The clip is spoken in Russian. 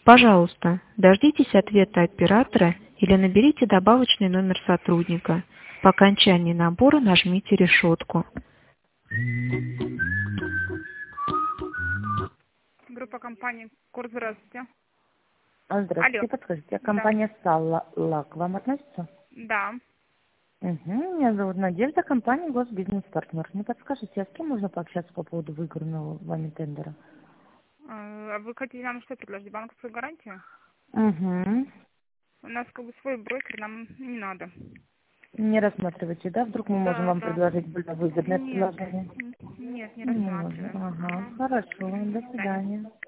Пожалуйста, дождитесь ответа оператора или наберите добавочный номер сотрудника. По окончании набора нажмите решетку. Группа компании Курс, здравствуйте. Здравствуйте, Алло. подскажите, Да. компания Салла к вам относится? Да. Меня зовут Надежда, компания Госбизнес-партнер. Не подскажете, а с кем можно пообщаться по поводу выигранного вами тендера? А вы хотите нам что предложить? Банковскую гарантию? Угу. У нас как бы свой брокер, нам не надо. Не рассматривайте, да? Вдруг мы можем Да, вам да. предложить более выгодное Нет, предложение? нет, не Не можем. рассматриваем. Ага, Ага. хорошо. До До свидания. свидания.